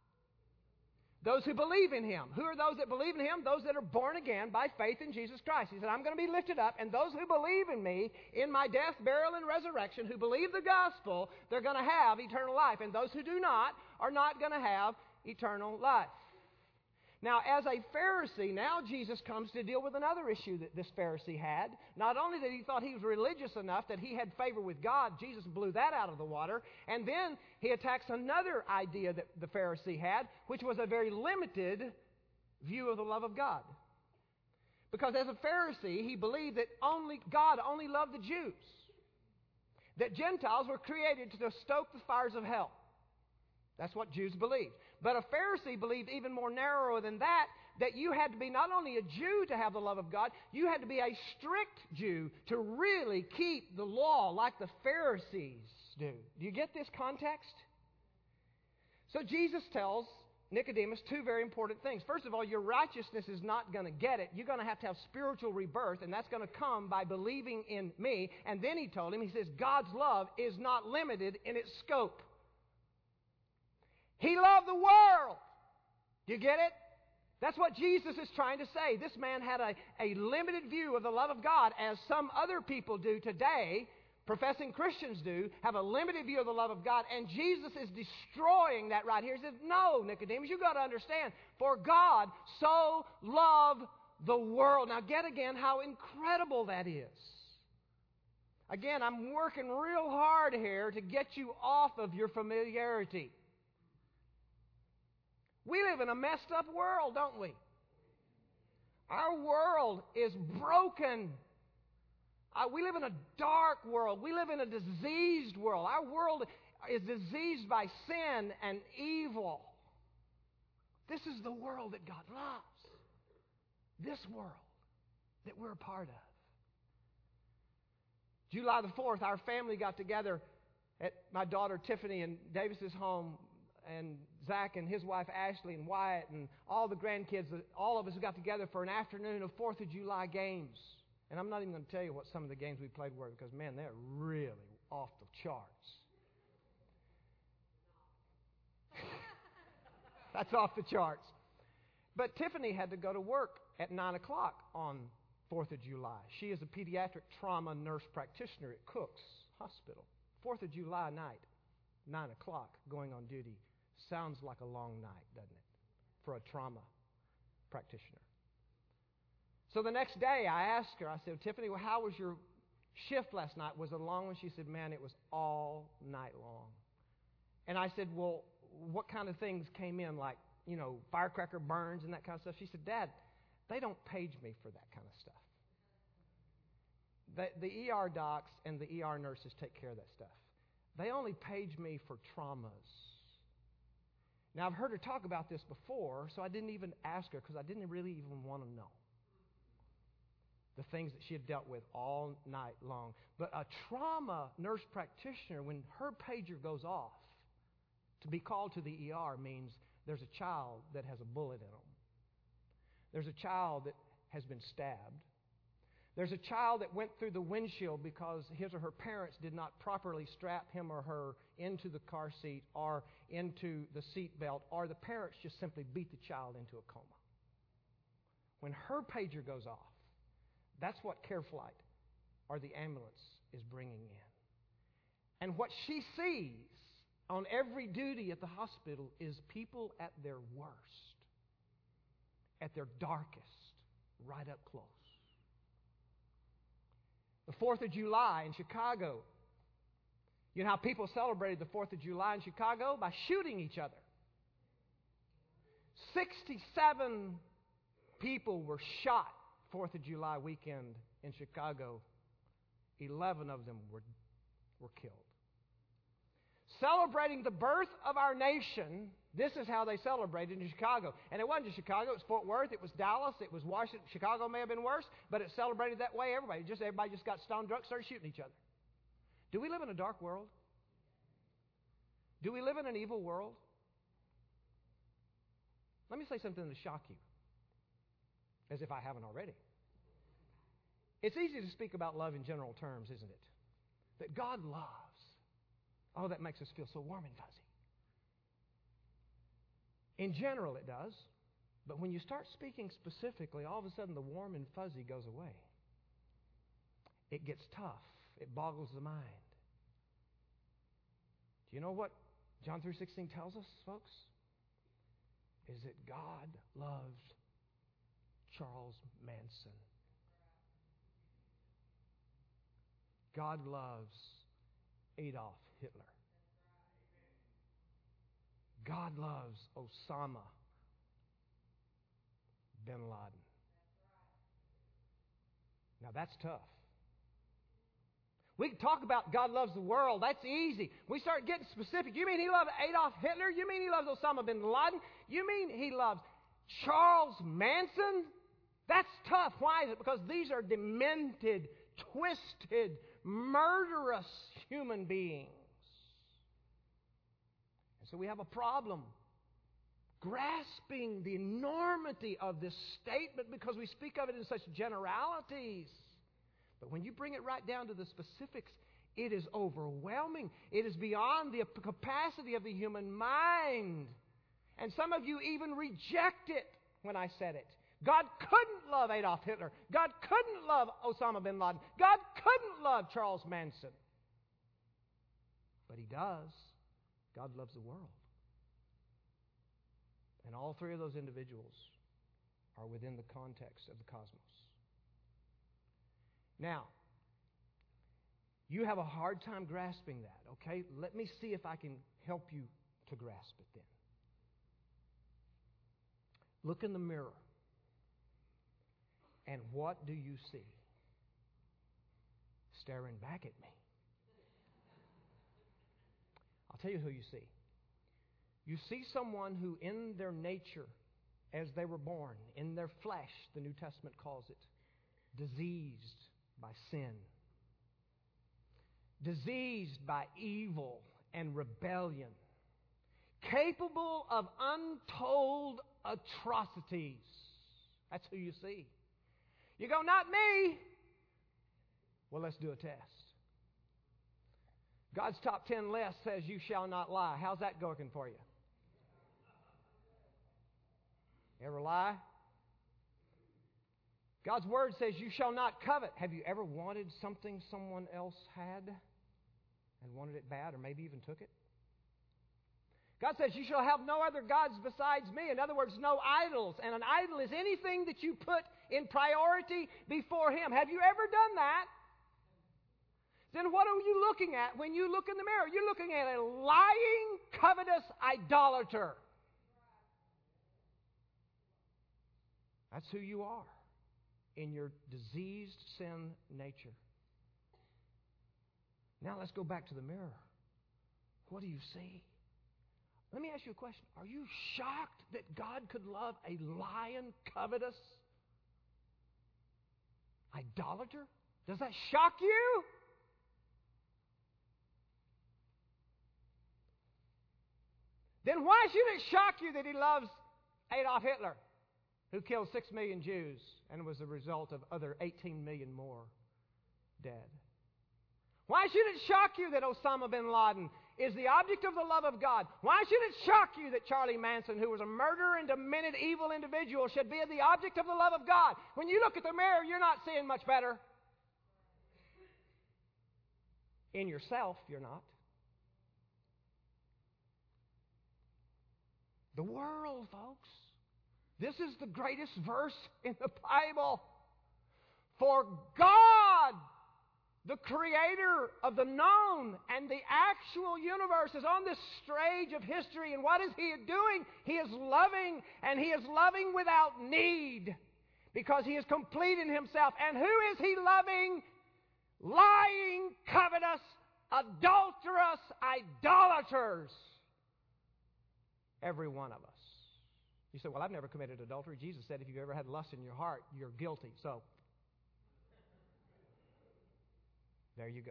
Those who believe in him. Who are those that believe in him? Those that are born again by faith in Jesus Christ. He said, I'm going to be lifted up, and those who believe in me, in my death, burial, and resurrection, who believe the gospel, they're going to have eternal life. And those who do not are not going to have eternal life. Now, as a Pharisee, now Jesus comes to deal with another issue that this Pharisee had. Not only that he thought he was religious enough that he had favor with God, Jesus blew that out of the water. And then he attacks another idea that the Pharisee had, which was a very limited view of the love of God. Because as a Pharisee, he believed that only God only loved the Jews. That Gentiles were created to stoke the fires of hell. That's what Jews believed. But a Pharisee believed even more narrow than that, that you had to be not only a Jew to have the love of God, you had to be a strict Jew to really keep the law like the Pharisees do. Do you get this context? So Jesus tells Nicodemus two very important things. First of all, your righteousness is not going to get it. You're going to have to have spiritual rebirth, and that's going to come by believing in me. And then he told him, he says, God's love is not limited in its scope. He loved the world. Do you get it? That's what Jesus is trying to say. This man had a, a limited view of the love of God, as some other people do today. Professing Christians do, have a limited view of the love of God, and Jesus is destroying that right here. He says, no, Nicodemus, you've got to understand, for God so loved the world. Now get again how incredible that is. Again, I'm working real hard here to get you off of your familiarity. We live in a messed up world, don't we? Our world is broken. Uh, we live in a dark world. We live in a diseased world. Our world is diseased by sin and evil. This is the world that God loves. This world that we're a part of. July the fourth, our family got together at my daughter Tiffany and Davis's home, and Zach and his wife Ashley and Wyatt and all the grandkids. All of us got together for an afternoon of fourth of July games. And I'm not even going to tell you what some of the games we played were, because, man, they're really off the charts. That's off the charts. But Tiffany had to go to work at nine o'clock on fourth of July. She is a pediatric trauma nurse practitioner at Cook's Hospital. fourth of July night, nine o'clock, going on duty. Sounds like a long night, doesn't it, for a trauma practitioner. So the next day I asked her, I said, Tiffany, well, how was your shift last night? Was it a long one? She said, man, it was all night long. And I said, well, what kind of things came in, like, you know, firecracker burns and that kind of stuff? She said, Dad, they don't page me for that kind of stuff. The, the E R docs and the E R nurses take care of that stuff. They only page me for traumas. Now, I've heard her talk about this before, so I didn't even ask her, because I didn't really even want to know the things that she had dealt with all night long. But a trauma nurse practitioner, when her pager goes off, to be called to the E R means there's a child that has a bullet in them. There's a child that has been stabbed. There's a child that went through the windshield because his or her parents did not properly strap him or her into the car seat or into the seat belt, or the parents just simply beat the child into a coma. When her pager goes off, that's what CareFlight or the ambulance is bringing in. And what she sees on every duty at the hospital is people at their worst, at their darkest, right up close. The fourth of July in Chicago. You know how people celebrated the fourth of July in Chicago? By shooting each other. sixty-seven people were shot fourth of July weekend in Chicago. eleven of them were, were killed. Celebrating the birth of our nation, this is how they celebrated in Chicago. And it wasn't just Chicago, it was Fort Worth, it was Dallas, it was Washington. Chicago may have been worse, but it celebrated that way. Everybody just everybody just got stone drunk, started shooting each other. Do we live in a dark world? Do we live in an evil world? Let me say something to shock you, as if I haven't already. It's easy to speak about love in general terms, isn't it? That God loves. Oh, that makes us feel so warm and fuzzy. In general, it does. But when you start speaking specifically, all of a sudden the warm and fuzzy goes away. It gets tough. It boggles the mind. Do you know what John three sixteen tells us, folks? Is that God loves Charles Manson. God loves Adolf Hitler. God loves Osama bin Laden. Now that's tough. We can talk about God loves the world. That's easy. We start getting specific. You mean he loved Adolf Hitler? You mean he loves Osama bin Laden? You mean he loves Charles Manson? That's tough. Why is it? Because these are demented, twisted, murderous human beings. And so we have a problem grasping the enormity of this statement because we speak of it in such generalities. But when you bring it right down to the specifics, it is overwhelming. It is beyond the capacity of the human mind. And some of you even reject it when I said it. God couldn't love Adolf Hitler. God couldn't love Osama bin Laden. God couldn't love Charles Manson. But He does. God loves the world. And all three of those individuals are within the context of the cosmos. Now, you have a hard time grasping that, okay? Let me see if I can help you to grasp it then. Look in the mirror. And what do you see? Staring back at me. I'll tell you who you see. You see someone who in their nature, as they were born, in their flesh, the New Testament calls it, diseased by sin. Diseased by evil and rebellion. Capable of untold atrocities. That's who you see. You go, not me. Well, let's do a test. God's top ten list says you shall not lie. How's that going for you? Ever lie? God's Word says you shall not covet. Have you ever wanted something someone else had and wanted it bad or maybe even took it? God says you shall have no other gods besides me. In other words, no idols. And an idol is anything that you put in priority before Him. Have you ever done that? Then what are you looking at when you look in the mirror? You're looking at a lying, covetous idolater. That's who you are in your diseased sin nature. Now let's go back to the mirror. What do you see? Let me ask you a question. Are you shocked that God could love a lying, covetous idolater? Does that shock you? Then why should it shock you that He loves Adolf Hitler, who killed six million Jews and was the result of other eighteen million more dead? Why should it shock you that Osama bin Laden is the object of the love of God? Why should it shock you that Charlie Manson, who was a murderer and demented evil individual, should be the object of the love of God? When you look at the mirror, you're not seeing much better. In yourself, you're not. The world, folks. This is the greatest verse in the Bible. For God, the creator of the known and the actual universe, is on this stage of history. And what is He doing? He is loving, and He is loving without need, because He is complete in Himself. And who is He loving? Lying, covetous, adulterous idolaters. Every one of us. You say, well, I've never committed adultery. Jesus said if you've ever had lust in your heart, you're guilty. So, there you go.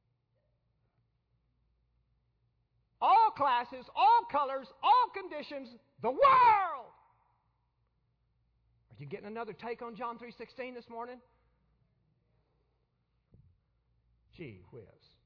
All classes, all colors, all conditions, the world. Are you getting another take on John three sixteen this morning? Gee whiz.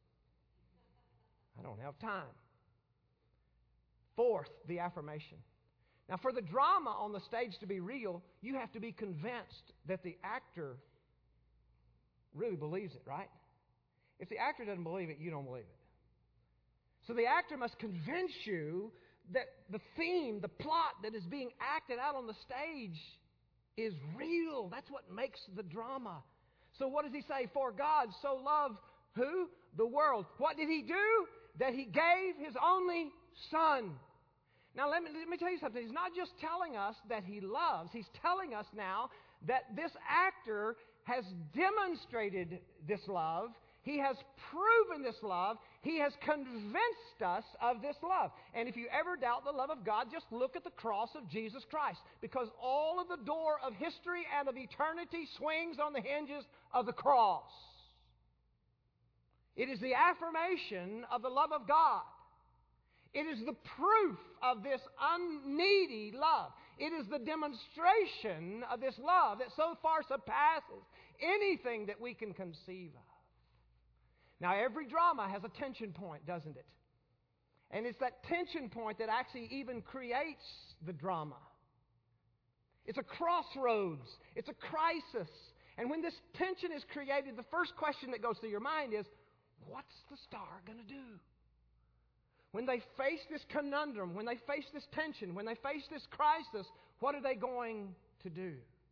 I don't have time. Fourth, the affirmation. Now, for the drama on the stage to be real, you have to be convinced that the actor really believes it, right? If the actor doesn't believe it, you don't believe it. So the actor must convince you that the theme, the plot that is being acted out on the stage is real. That's what makes the drama. So what does He say? For God so loved who? The world. What did He do? That He gave His only Son. Now let me, let me tell you something. He's not just telling us that He loves. He's telling us now that this actor has demonstrated this love. He has proven this love. He has convinced us of this love. And if you ever doubt the love of God, just look at the cross of Jesus Christ. Because all of the door of history and of eternity swings on the hinges of the cross. It is the affirmation of the love of God. It is the proof of this unneedy love. It is the demonstration of this love that so far surpasses anything that we can conceive of. Now, every drama has a tension point, doesn't it? And it's that tension point that actually even creates the drama. It's a crossroads. It's a crisis. And when this tension is created, the first question that goes through your mind is, what's the star going to do? When they face this conundrum, when they face this tension, when they face this crisis, what are they going to do?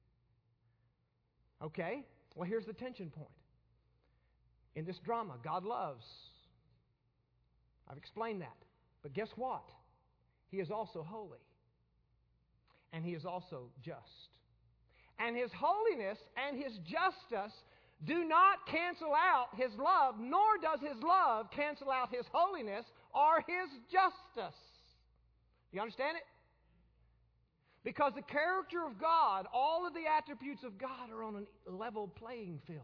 Okay, well, here's the tension point. In this drama, God loves. I've explained that. But guess what? He is also holy. And He is also just. And His holiness and His justice do not cancel out His love, nor does His love cancel out His holiness or His justice. You understand it? Because the character of God, all of the attributes of God are on a level playing field.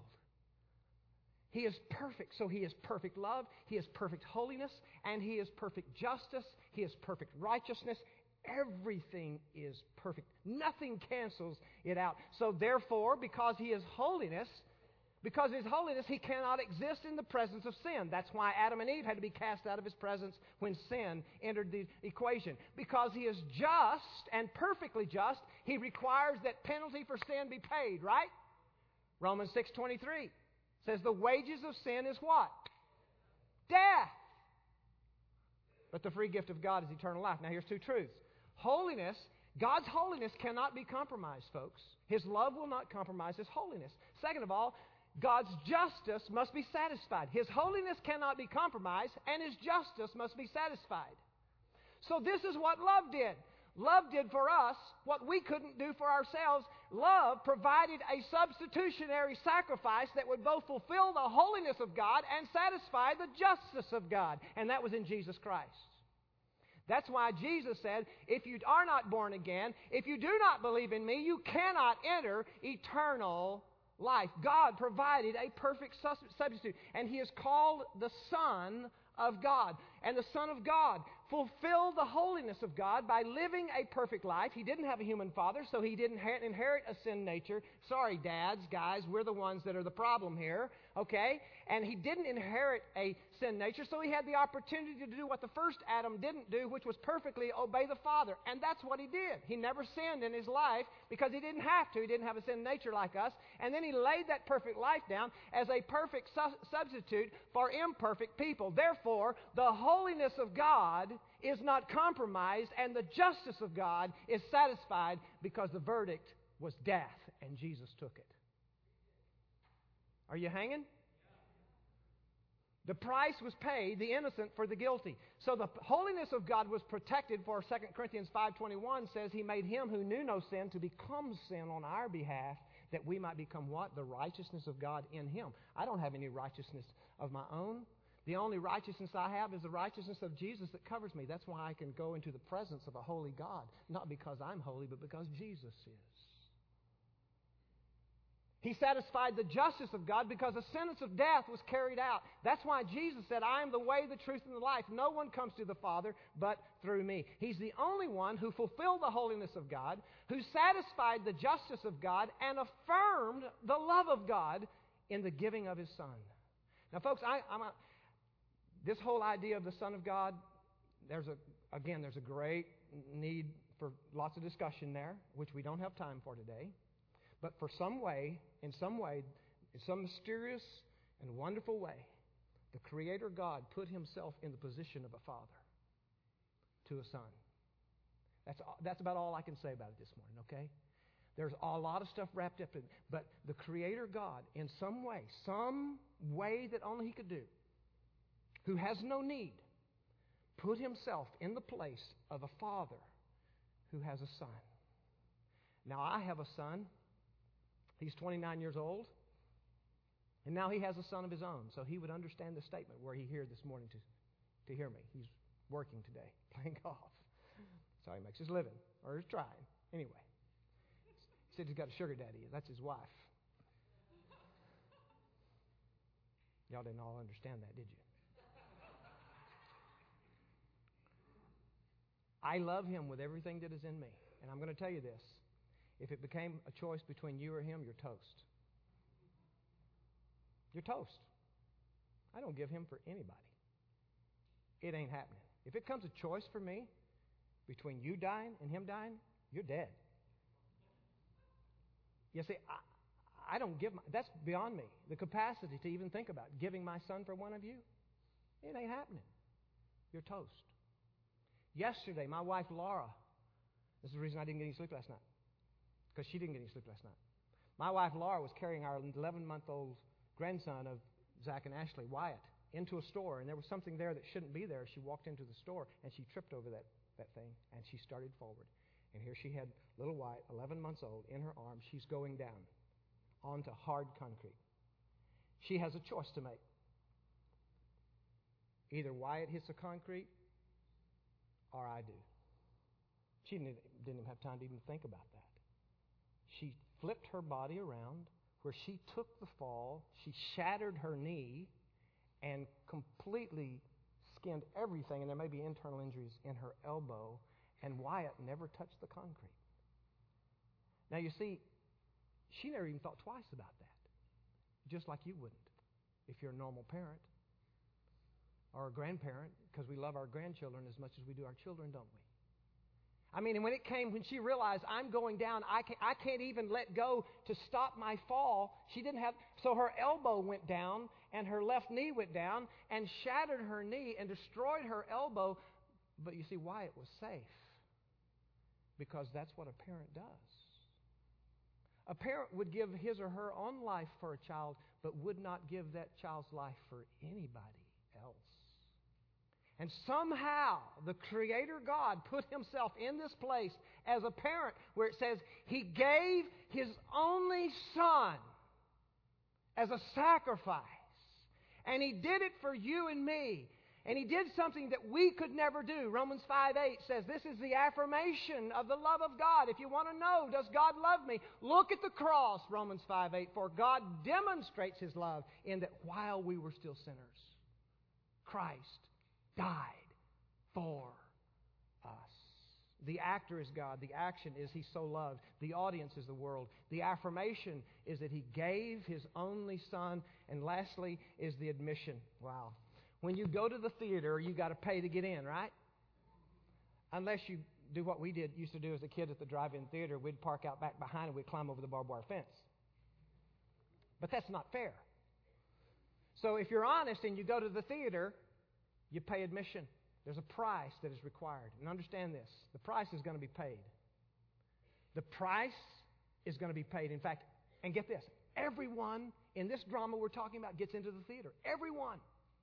He is perfect, so He is perfect love, He is perfect holiness, and He is perfect justice, He is perfect righteousness. Everything is perfect. Nothing cancels it out. So therefore, because He is holiness, because His holiness, He cannot exist in the presence of sin. That's why Adam and Eve had to be cast out of His presence when sin entered the equation. Because He is just and perfectly just, He requires that penalty for sin be paid, right? Romans six twenty-three says the wages of sin is what? Death. But the free gift of God is eternal life. Now here's two truths. Holiness, God's holiness cannot be compromised, folks. His love will not compromise His holiness. Second of all, God's justice must be satisfied. His holiness cannot be compromised, and His justice must be satisfied. So this is what love did. Love did for us what we couldn't do for ourselves. Love provided a substitutionary sacrifice that would both fulfill the holiness of God and satisfy the justice of God. And that was in Jesus Christ. That's why Jesus said, if you are not born again, if you do not believe in me, you cannot enter eternal life. God provided a perfect substitute, and He is called the Son of God. And the Son of God fulfilled the holiness of God by living a perfect life. He didn't have a human father, so He didn't inherit a sin nature. Sorry, dads, guys, we're the ones that are the problem here, okay? And He didn't inherit a sin nature, so He had the opportunity to do what the first Adam didn't do, which was perfectly obey the Father. And that's what He did. He never sinned in His life because He didn't have to. He didn't have a sin nature like us. And then He laid that perfect life down as a perfect su- substitute for imperfect people. Therefore, the holiness of God is not compromised, and the justice of God is satisfied because the verdict was death, and Jesus took it. Are you hanging? The price was paid, the innocent for the guilty. So the holiness of God was protected, for Second Corinthians five twenty-one says He made Him who knew no sin to become sin on our behalf, that we might become what? The righteousness of God in Him. I don't have any righteousness of my own. The only righteousness I have is the righteousness of Jesus that covers me. That's why I can go into the presence of a holy God. Not because I'm holy, but because Jesus is. He satisfied the justice of God because the sentence of death was carried out. That's why Jesus said, I am the way, the truth, and the life. No one comes to the Father but through me. He's the only one who fulfilled the holiness of God, who satisfied the justice of God, and affirmed the love of God in the giving of His Son. Now, folks, I, I'm a, this whole idea of the Son of God, there's a again, there's a great need for lots of discussion there, which we don't have time for today. But for some way, in some way, in some mysterious and wonderful way, the Creator God put Himself in the position of a father to a son. That's, that's about all I can say about it this morning, okay? There's a lot of stuff wrapped up in it. But the Creator God, in some way, some way that only He could do, who has no need, put Himself in the place of a father who has a son. Now, I have a son. He's twenty-nine years old. And now he has a son of his own. So he would understand the statement where he here this morning to, to hear me. He's working today, playing golf. That's how he makes his living. Or he's trying. Anyway. He said he's got a sugar daddy. That's his wife. Y'all didn't all understand that, did you? I love him with everything that is in me. And I'm going to tell you this. If it became a choice between you or him, you're toast. You're toast. I don't give him for anybody. It ain't happening. If it comes a choice for me between you dying and him dying, you're dead. You see, I, I don't give my, that's beyond me. The capacity to even think about giving my son for one of you, it ain't happening. You're toast. Yesterday, my wife Laura, this is the reason I didn't get any sleep last night, because she didn't get any sleep last night. My wife Laura was carrying our eleven-month-old grandson of Zach and Ashley, Wyatt, into a store, and there was something there that shouldn't be there. She walked into the store, and she tripped over that, that thing, and she started forward. And here she had little Wyatt, eleven months old, in her arms. She's going down onto hard concrete. She has a choice to make. Either Wyatt hits the concrete, or I do. She didn't, didn't even have time to even think about that. She flipped her body around where she took the fall. She shattered her knee and completely skinned everything, and there may be internal injuries in her elbow, and Wyatt never touched the concrete. Now, you see, she never even thought twice about that, just like you wouldn't if you're a normal parent or a grandparent, because we love our grandchildren as much as we do our children, don't we? I mean, and when it came, when she realized I'm going down, I can't, I can't even let go to stop my fall. She didn't have, so her elbow went down and her left knee went down and shattered her knee and destroyed her elbow. But you see, Wyatt was safe because that's what a parent does. A parent would give his or her own life for a child, but would not give that child's life for anybody else. And somehow the Creator God put Himself in this place as a parent where it says He gave His only Son as a sacrifice. And He did it for you and me. And He did something that we could never do. Romans five eight says this is the affirmation of the love of God. If you want to know, does God love me? Look at the cross, Romans five eight. For God demonstrates His love in that while we were still sinners, Christ died for us. The actor is God. The action is He so loved. The audience is the world. The affirmation is that He gave His only Son. And lastly is the admission. Wow. When you go to the theater, you got to pay to get in, right? Unless you do what we did used to do as a kid at the drive-in theater. We'd park out back behind and we'd climb over the barbed wire fence. But that's not fair. So if you're honest and you go to the theater, you pay admission. There's a price that is required. And understand this. The price is going to be paid. The price is going to be paid. In fact, and get this, everyone in this drama we're talking about gets into the theater. Everyone.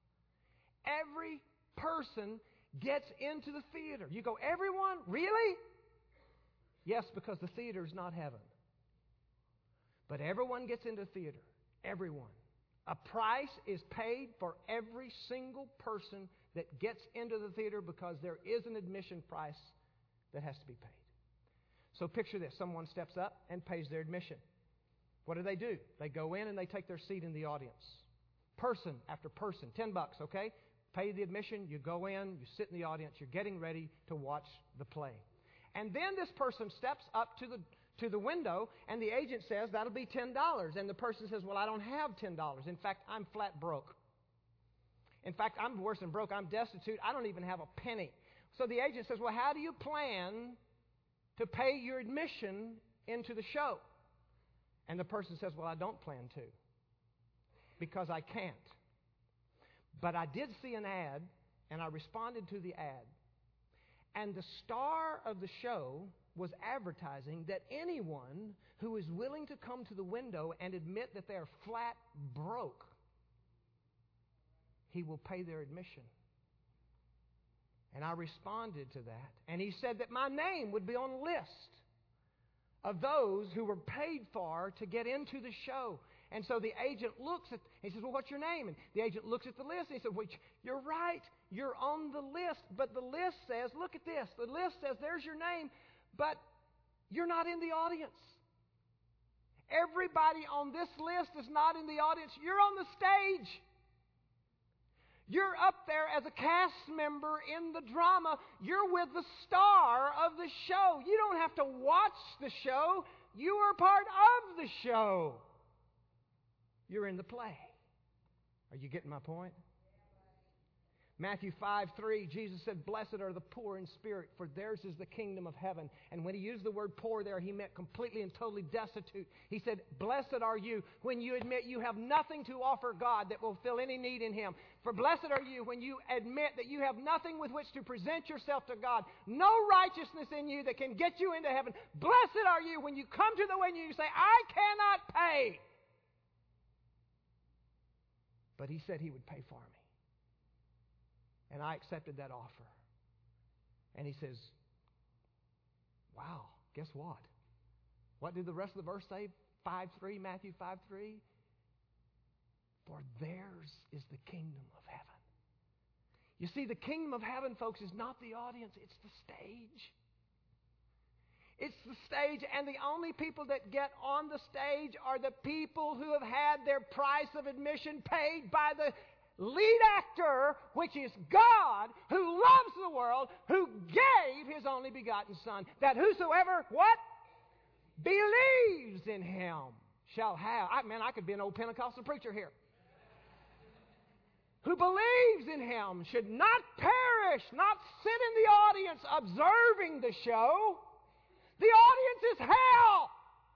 Every person gets into the theater. You go, everyone? Really? Yes, because the theater is not heaven. But everyone gets into theater. Everyone. A price is paid for every single person that gets into the theater because there is an admission price that has to be paid. So picture this. Someone steps up and pays their admission. What do they do? They go in and they take their seat in the audience. Person after person. Ten bucks, okay? Pay the admission. You go in. You sit in the audience. You're getting ready to watch the play. And then this person steps up to the to the window, and the agent says, that'll be ten dollars. And the person says, well, I don't have ten dollars. In fact, I'm flat broke. In fact, I'm worse than broke. I'm destitute. I don't even have a penny. So the agent says, well, how do you plan to pay your admission into the show? And the person says, well, I don't plan to because I can't. But I did see an ad, and I responded to the ad. And the star of the show was advertising that anyone who is willing to come to the window and admit that they're flat broke, he will pay their admission. And I responded to that. And he said that my name would be on a list of those who were paid for to get into the show. And so the agent looks at, he says, well, what's your name? And the agent looks at the list and he said, well, you're right, you're on the list. But the list says, look at this, the list says there's your name, but you're not in the audience. Everybody on this list is not in the audience. You're on the stage. You're up there as a cast member in the drama. You're with the star of the show. You don't have to watch the show. You are part of the show. You're in the play. Are you getting my point? Matthew five three, Jesus said, "Blessed are the poor in spirit, for theirs is the kingdom of heaven." And when he used the word poor there, he meant completely and totally destitute. He said, "Blessed are you when you admit you have nothing to offer God that will fill any need in Him. For blessed are you when you admit that you have nothing with which to present yourself to God, no righteousness in you that can get you into heaven. Blessed are you when you come to the way and you say, I cannot pay." But He said He would pay for me. And I accepted that offer. And He says, wow, guess what? What did the rest of the verse say? five three, Matthew five three. For theirs is the kingdom of heaven. You see, the kingdom of heaven, folks, is not the audience, it's the stage. It's the stage, and the only people that get on the stage are the people who have had their price of admission paid by the lead actor, which is God, who loves the world, who gave His only begotten Son, that whosoever, what? Believes in Him shall have. I, man, I could be an old Pentecostal preacher here. Who believes in Him should not perish, not sit in the audience observing the show. The audience is hell.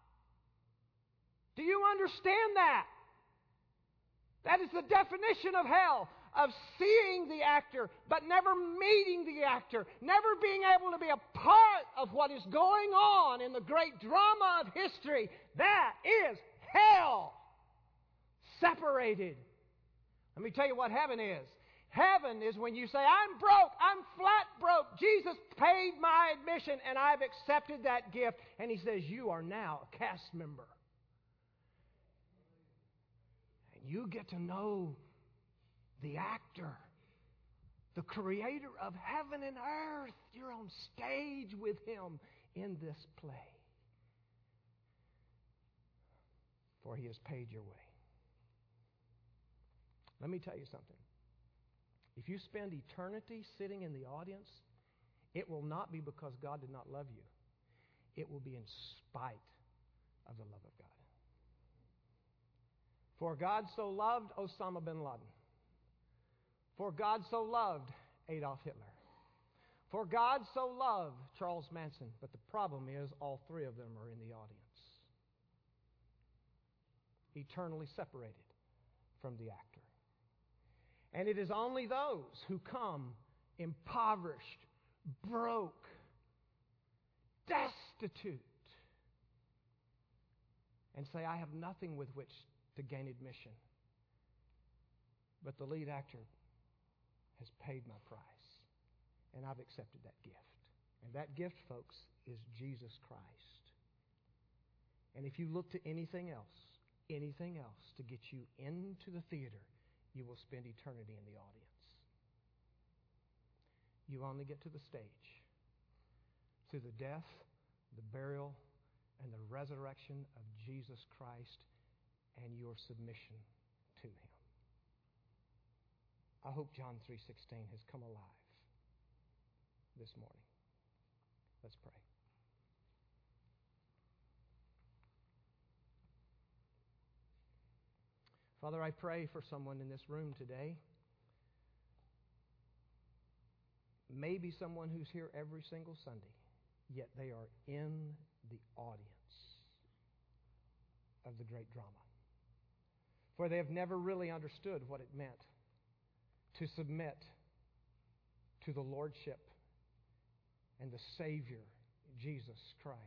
Do you understand that? That is the definition of hell, of seeing the actor, but never meeting the actor, never being able to be a part of what is going on in the great drama of history. That is hell. Separated. Let me tell you what heaven is. Heaven is when you say, I'm broke, I'm flat broke. Jesus paid my admission and I've accepted that gift. And He says, you are now a cast member. You get to know the actor, the creator of heaven and earth. You're on stage with Him in this play. For He has paid your way. Let me tell you something. If you spend eternity sitting in the audience, it will not be because God did not love you. It will be in spite of the love of God. For God so loved Osama bin Laden. For God so loved Adolf Hitler. For God so loved Charles Manson. But the problem is all three of them are in the audience. Eternally separated from the actor. And it is only those who come impoverished, broke, destitute, and say, I have nothing with which to gain admission. But the lead actor has paid my price. And I've accepted that gift. And that gift, folks, is Jesus Christ. And if you look to anything else, anything else to get you into the theater, you will spend eternity in the audience. You only get to the stage through the death, the burial, and the resurrection of Jesus Christ and your submission to Him. I hope John three sixteen has come alive this morning. Let's pray. Father, I pray for someone in this room today. Maybe someone who's here every single Sunday, yet they are in the audience of the great drama. For they have never really understood what it meant to submit to the Lordship and the Savior, Jesus Christ.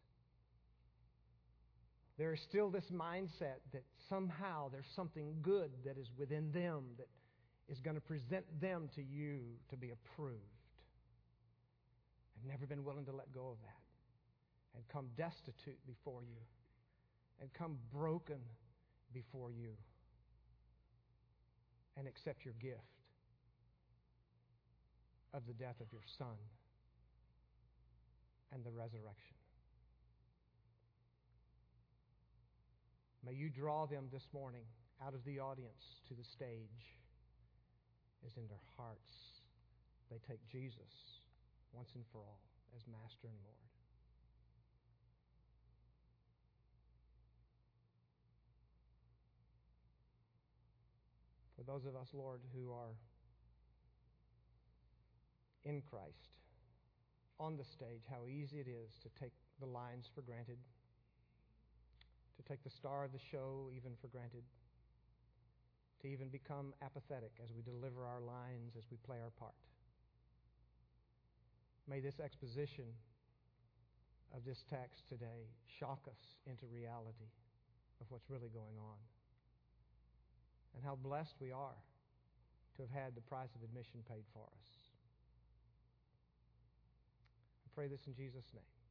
There is still this mindset that somehow there's something good that is within them that is going to present them to you to be approved. I've never been willing to let go of that and come destitute before you and come broken before you and accept your gift of the death of your Son and the resurrection. May you draw them this morning out of the audience to the stage is in their hearts. They take Jesus once and for all as Master and Lord. For those of us, Lord, who are in Christ, on the stage, how easy it is to take the lines for granted, to take the star of the show even for granted, to even become apathetic as we deliver our lines, as we play our part. May this exposition of this text today shock us into reality of what's really going on, and how blessed we are to have had the price of admission paid for us. I pray this in Jesus' name.